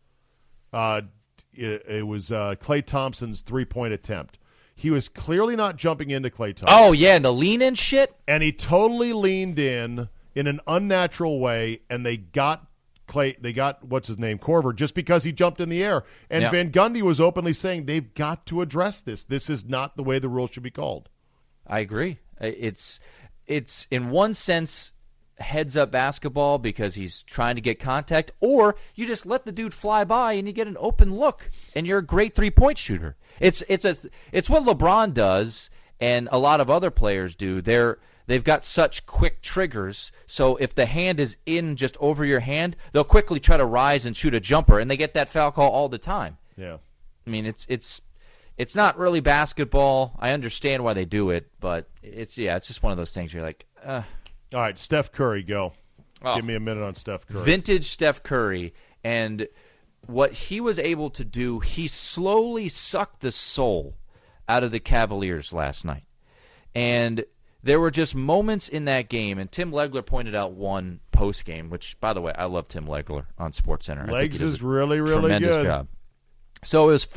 It was Klay Thompson's three-point attempt. He was clearly not jumping into Klay Thompson. Oh, yeah, and the lean-in shit? And he totally leaned in an unnatural way, and they got Korver, just because he jumped in the air. And Van Gundy was openly saying they've got to address this. This is not the way the rules should be called. I agree. It's in one sense heads-up basketball because he's trying to get contact, or you just let the dude fly by and you get an open look, and you're a great three-point shooter. It's what LeBron does and a lot of other players do. They've got such quick triggers, so if the hand is in just over your hand, they'll quickly try to rise and shoot a jumper, and they get that foul call all the time. Yeah. I mean, it's not really basketball. I understand why they do it, but it's just one of those things where you're like, All right, Steph Curry, go. Give me a minute on Steph Curry. Vintage Steph Curry, and what he was able to do, he slowly sucked the soul out of the Cavaliers last night. And there were just moments in that game, and Tim Legler pointed out one post-game, which, by the way, I love Tim Legler on SportsCenter. Legs is really, really tremendous good. Job. So it was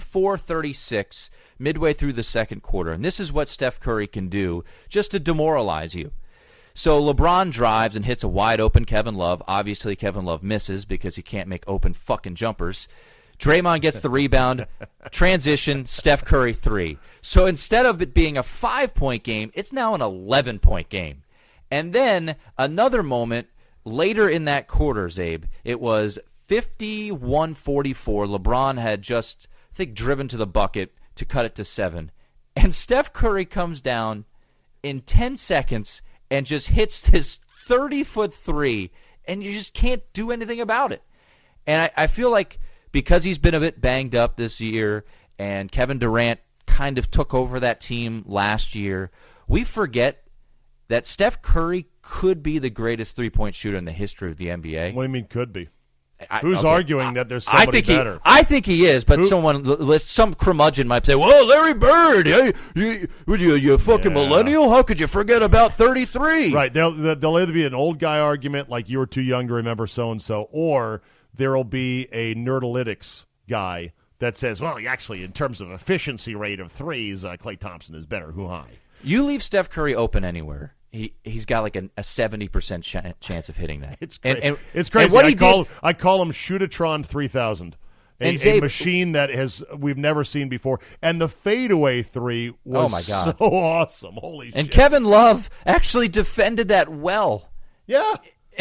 44-36 midway through the second quarter, and this is what Steph Curry can do just to demoralize you. So LeBron drives and hits a wide-open Kevin Love. Obviously, Kevin Love misses because he can't make open fucking jumpers. Draymond gets the rebound, transition, Steph Curry 3. So instead of it being a 5-point game, it's now an 11-point game. And then another moment later in that quarter, Zabe, it was 51-44. LeBron had just, I think, driven to the bucket to cut it to 7. And Steph Curry comes down in 10 seconds and just hits his 30-foot 3, and you just can't do anything about it. And I feel like because he's been a bit banged up this year and Kevin Durant kind of took over that team last year, we forget that Steph Curry could be the greatest three-point shooter in the history of the NBA. What do you mean could be? Who's arguing that there's somebody better? I think he is, but some curmudgeon might say, "Well, Larry Bird, you fucking millennial. How could you forget about 33?" Right. There'll either be an old guy argument like you were too young to remember so-and-so, or there'll be a nerdalytics guy that says, well, actually, in terms of efficiency rate of threes, Klay Thompson is better. Who-hi. You leave Steph Curry open anywhere, he's got like a 70% chance of hitting that. It's crazy. It's crazy. I call him Shootatron 3000. A machine that we've never seen before. And the fadeaway 3 was so awesome. Holy shit. And Kevin Love actually defended that well. Yeah.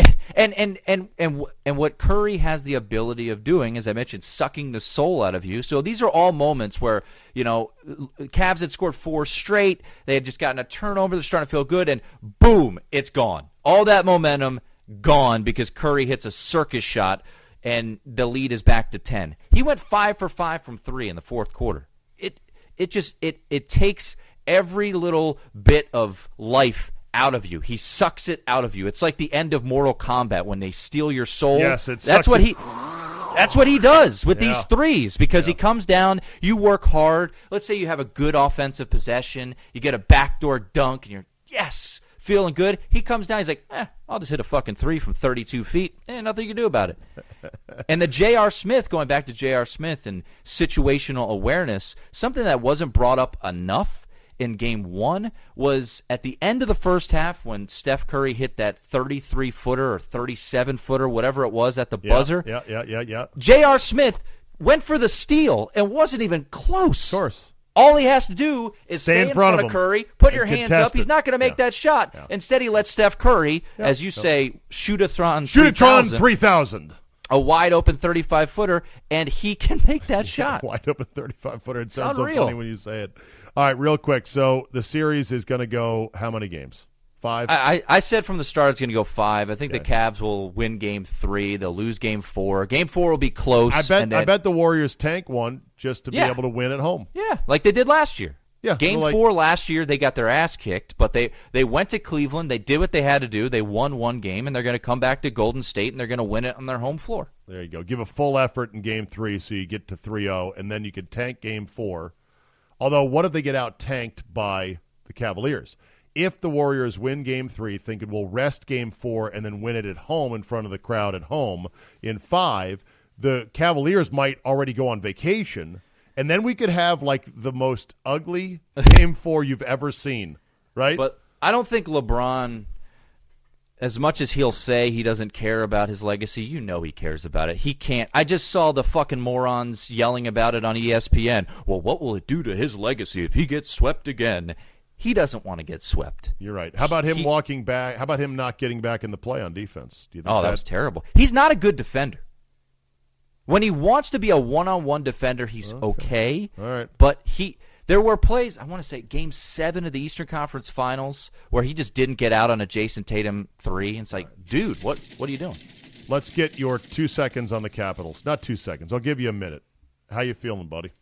And what Curry has the ability of doing, as I mentioned, sucking the soul out of you. So these are all moments where, Cavs had scored 4 straight. They had just gotten a turnover. They're starting to feel good. And boom, it's gone. All that momentum gone because Curry hits a circus shot and the lead is back to 10. He went 5 for 5 from 3 in the fourth quarter. It takes every little bit of life out of you. He sucks it out of you. It's like the end of Mortal Kombat when they steal your soul. Yes, that's what he does with these threes because he comes down, you work hard. Let's say you have a good offensive possession, you get a backdoor dunk, and you're feeling good. He comes down, he's like, I'll just hit a fucking 3 from 32 feet. Nothing you can do about it. And the J.R. Smith, going back to J.R. Smith and situational awareness, something that wasn't brought up enough in Game 1 was at the end of the first half when Steph Curry hit that 33-footer or 37-footer, whatever it was, at the buzzer. Yeah. J.R. Smith went for the steal and wasn't even close. Of course. All he has to do is stay in front of Curry, put your hands up. He's not going to make that shot. Yeah. Instead, he lets Steph Curry, as you say, Shootatron 3000. A wide-open 35-footer, and he can make that shot. Wide-open 35-footer. It sounds so funny when you say it. All right, real quick. So the series is going to go how many games? 5? I said from the start it's going to go 5. I think the Cavs will win Game 3. They'll lose Game 4. Game 4 will be close. I bet the Warriors tank one just to be able to win at home. Yeah, like they did last year. Yeah, Game 4 last year, they got their ass kicked, but they went to Cleveland. They did what they had to do. They won one game, and they're going to come back to Golden State, and they're going to win it on their home floor. There you go. Give a full effort in Game 3 so you get to 3-0, and then you can tank Game 4. Although, what if they get out-tanked by the Cavaliers? If the Warriors win Game 3, thinking we'll rest Game 4 and then win it at home in front of the crowd at home, in 5, the Cavaliers might already go on vacation, and then we could have like the most ugly Game 4 you've ever seen, right? But I don't think LeBron, as much as he'll say he doesn't care about his legacy, he cares about it. He can't. I just saw the fucking morons yelling about it on ESPN. Well, what will it do to his legacy if he gets swept again? He doesn't want to get swept. You're right. How about him walking back? How about him not getting back in the play on defense? Do you think that was terrible. He's not a good defender. When he wants to be a one-on-one defender, he's okay. All right. But there were plays, I want to say Game 7 of the Eastern Conference Finals, where he just didn't get out on a Jason Tatum 3. And it's like, dude, what are you doing? Let's get your 2 seconds on the Capitals. Not 2 seconds. I'll give you a minute. How you feeling, buddy?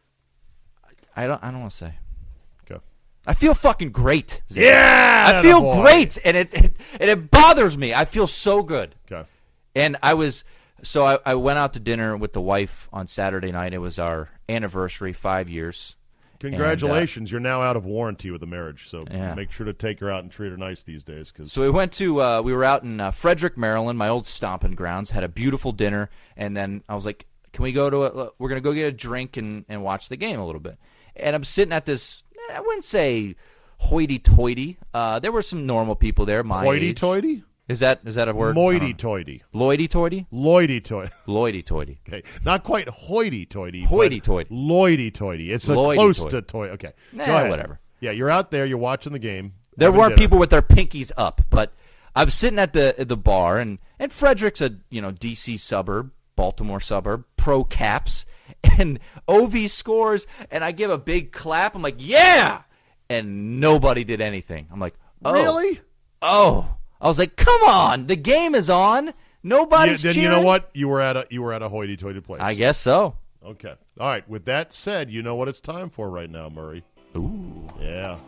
I don't want to say. Okay. I feel fucking great. Zach. Yeah! I feel great, and it bothers me. I feel so good. Okay. And I went out to dinner with the wife on Saturday night. It was our anniversary, 5 years. Congratulations. You're now out of warranty with the marriage, so make sure to take her out and treat her nice these days. So we went to we were out in Frederick, Maryland, my old stomping grounds, had a beautiful dinner, and then I was like, Can we go to we're going to go get a drink and watch the game a little bit. And I'm sitting at this, I wouldn't say hoity-toity. There were some normal people there my age. Hoity-toity? Is that a word? Moity-toity. Loity-toity? Loity-toity. Loity-toity. Okay, not quite hoity-toity. Hoity-toity. Loity-toity. It's close to toy. Okay, nah, go ahead. Whatever. Yeah, you're out there. You're watching the game. There weren't dinner. people with their pinkies up, but I'm sitting at the bar, and Frederick's a D.C. suburb, Baltimore suburb, pro Caps, and OV scores, and I give a big clap. I'm like, yeah, and nobody did anything. I'm like, oh, really? Oh, I was like, come on, the game is on. Nobody's then cheering. You know what? You were at a hoity-toity place. I guess so. Okay. All right. With that said, you know what it's time for right now, Murray. Ooh. Yeah.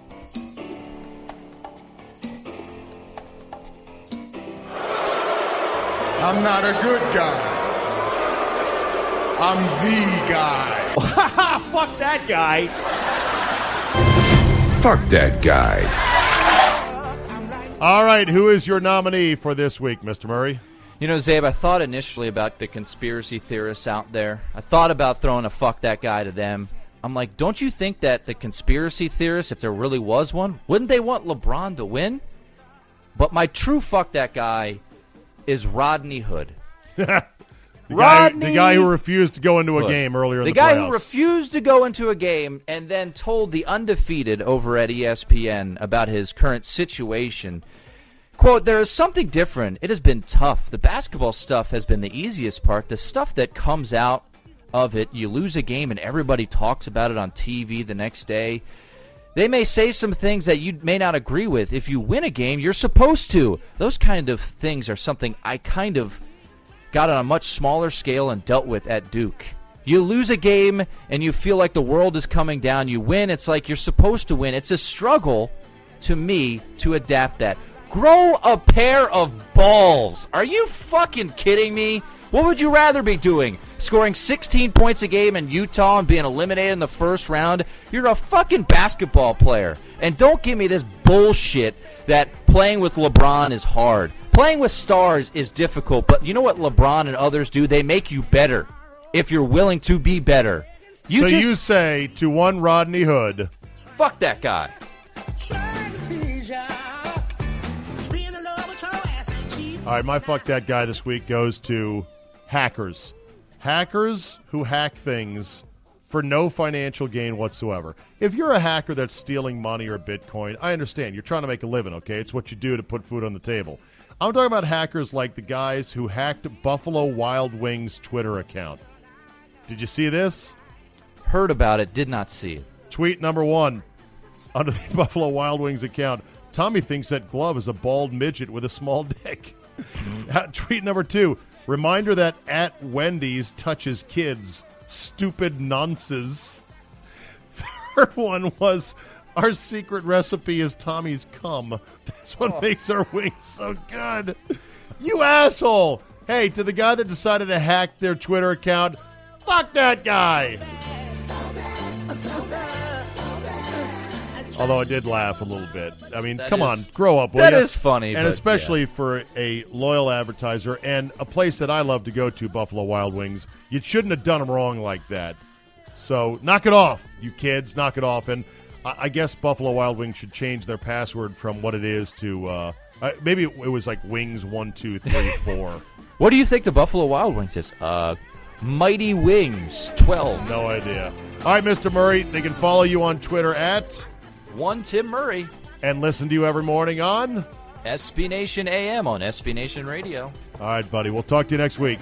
I'm not a good guy. I'm the guy. Fuck that guy. Fuck that guy. All right. Who is your nominee for this week, Mr. Murray? Zabe, I thought initially about the conspiracy theorists out there. I thought about throwing a fuck that guy to them. I'm like, don't you think that the conspiracy theorists, if there really was one, wouldn't they want LeBron to win? But my true fuck that guy is Rodney Hood. The guy who refused to go into a game earlier in the playoffs. The guy who refused to go into a game and then told the undefeated over at ESPN about his current situation. Quote, there is something different. It has been tough. The basketball stuff has been the easiest part. The stuff that comes out of it, you lose a game and everybody talks about it on TV the next day. They may say some things that you may not agree with. If you win a game, you're supposed to. Those kind of things are something I kind of got on a much smaller scale and dealt with at Duke. You lose a game and you feel like the world is coming down. You win, it's like you're supposed to win. It's a struggle to me to adapt that. Grow a pair of balls. Are you fucking kidding me? What would you rather be doing? Scoring 16 points a game in Utah and being eliminated in the first round? You're a fucking basketball player. And don't give me this bullshit that playing with LeBron is hard. Playing with stars is difficult, but you know what LeBron and others do? They make you better if you're willing to be better. You say to one Rodney Hood, fuck that guy. All right, my fuck that guy this week goes to hackers. Hackers who hack things for no financial gain whatsoever. If you're a hacker that's stealing money or Bitcoin, I understand. You're trying to make a living, okay? It's what you do to put food on the table. I'm talking about hackers like the guys who hacked Buffalo Wild Wings' Twitter account. Did you see this? Heard about it, did not see it. Tweet number 1 under the Buffalo Wild Wings account. Tommy thinks that glove is a bald midget with a small dick. Tweet number 2. Reminder that at Wendy's touches kids. Stupid nonsense. Third one was, our secret recipe is Tommy's cum. That's what makes our wings so good. You asshole. Hey, to the guy that decided to hack their Twitter account, fuck that guy. Although I did laugh a little bit. I mean, come on, grow up, will That ya? is funny. And especially for a loyal advertiser and a place that I love to go to, Buffalo Wild Wings, you shouldn't have done them wrong like that. So knock it off, you kids. Knock it off. And I guess Buffalo Wild Wings should change their password from what it is to maybe it was like Wings 1, 2, 3, 4. What do you think the Buffalo Wild Wings is? Mighty Wings 12. No idea. All right, Mr. Murray, they can follow you on Twitter at One Tim Murray. And listen to you every morning on SB Nation AM on SB Nation Radio. All right, buddy. We'll talk to you next week.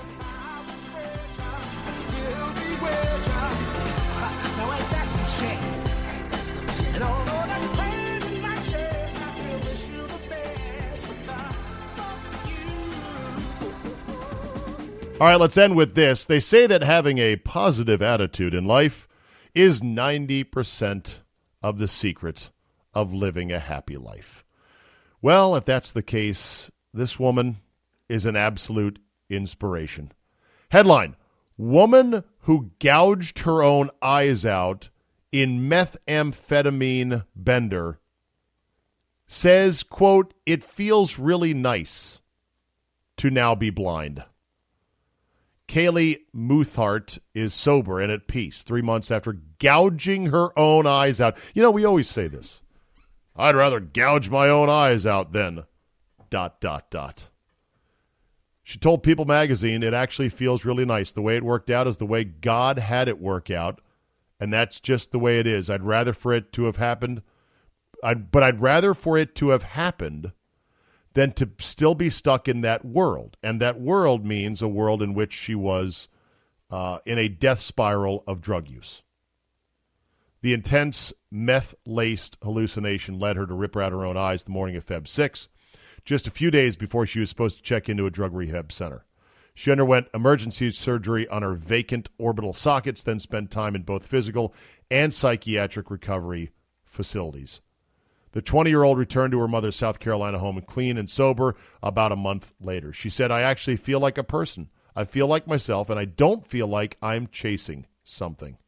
All right, let's end with this. They say that having a positive attitude in life is 90% of the secret of living a happy life. Well, if that's the case, this woman is an absolute inspiration. Headline, woman who gouged her own eyes out in methamphetamine bender says, quote, it feels really nice to now be blind. Kaylee Muthart is sober and at peace 3 months after gouging her own eyes out. You know, we always say this. I'd rather gouge my own eyes out than ... She told People magazine it actually feels really nice. The way it worked out is the way God had it work out, and that's just the way it is. I'd rather for it to have happened, but I'd rather for it to have happened than to still be stuck in that world. And that world means a world in which she was in a death spiral of drug use. The intense meth-laced hallucination led her to rip out her own eyes the morning of Feb 6, just a few days before she was supposed to check into a drug rehab center. She underwent emergency surgery on her vacant orbital sockets, then spent time in both physical and psychiatric recovery facilities. The 20-year-old returned to her mother's South Carolina home clean and sober about a month later. She said, I actually feel like a person. I feel like myself, and I don't feel like I'm chasing something.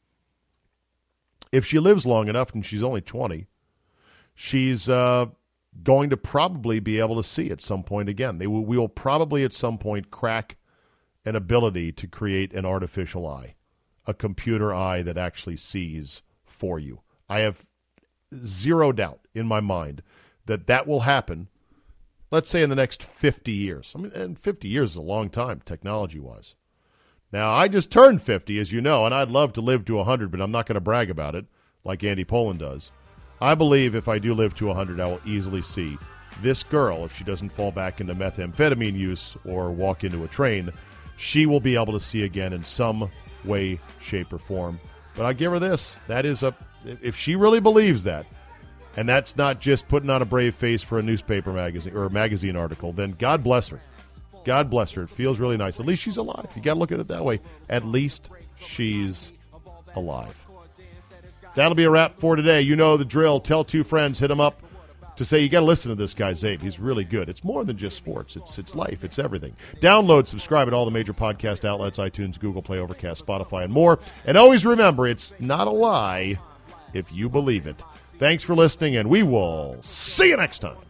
If she lives long enough, and she's only 20, she's going to probably be able to see at some point again. We will probably at some point crack an ability to create an artificial eye, a computer eye that actually sees for you. I have zero doubt in my mind that will happen, let's say in the next 50 years. I mean, and 50 years is a long time, technology-wise. Now, I just turned 50, as you know, and I'd love to live to 100, but I'm not going to brag about it like Andy Pollin does. I believe if I do live to 100, I will easily see this girl, if she doesn't fall back into methamphetamine use or walk into a train, she will be able to see again in some way, shape, or form. But I give her this. That is if she really believes that, and that's not just putting on a brave face for a newspaper magazine or a magazine article, then God bless her. God bless her. It feels really nice. At least she's alive. You got to look at it that way. At least she's alive. That'll be a wrap for today. You know the drill. Tell two friends. Hit them up to say you got to listen to this guy, Zabe. He's really good. It's more than just sports. It's life. It's everything. Download, subscribe at all the major podcast outlets, iTunes, Google Play, Overcast, Spotify, and more. And always remember, it's not a lie if you believe it. Thanks for listening, and we will see you next time.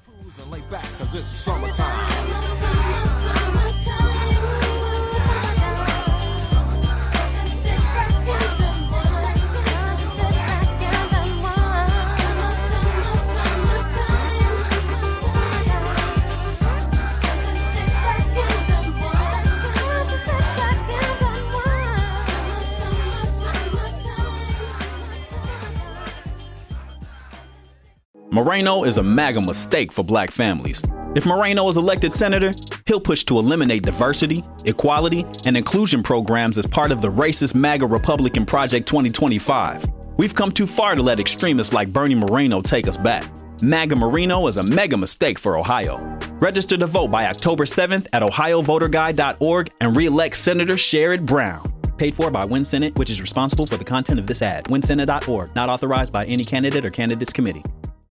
Moreno is a MAGA mistake for black families. If Moreno is elected senator, he'll push to eliminate diversity, equality, and inclusion programs as part of the racist MAGA Republican Project 2025. We've come too far to let extremists like Bernie Moreno take us back. MAGA Moreno is a mega mistake for Ohio. Register to vote by October 7th at ohiovoterguide.org and re-elect Senator Sherrod Brown. Paid for by WinSenate, which is responsible for the content of this ad. WinSenate.org, not authorized by any candidate or candidates committee.